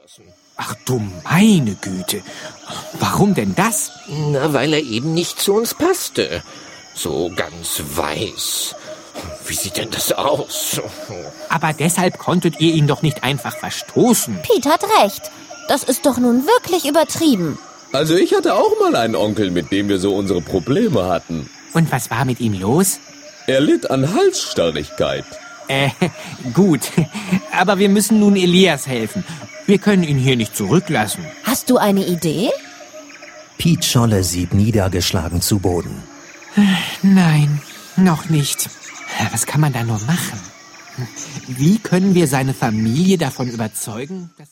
lassen. Ach du meine Güte. Warum denn das? Na, weil er eben nicht zu uns passte. So ganz weiß. Wie sieht denn das aus? Aber deshalb konntet ihr ihn doch nicht einfach verstoßen. Pete hat recht. Das ist doch nun wirklich übertrieben. Also ich hatte auch mal einen Onkel, mit dem wir so unsere Probleme hatten. Und was war mit ihm los? Er litt an Halsstarrigkeit. Gut. Aber wir müssen nun Elias helfen. Wir können ihn hier nicht zurücklassen. Hast du eine Idee? Pete Scholle sieht niedergeschlagen zu Boden. Nein, noch nicht. Was kann man da nur machen? Wie können wir seine Familie davon überzeugen, dass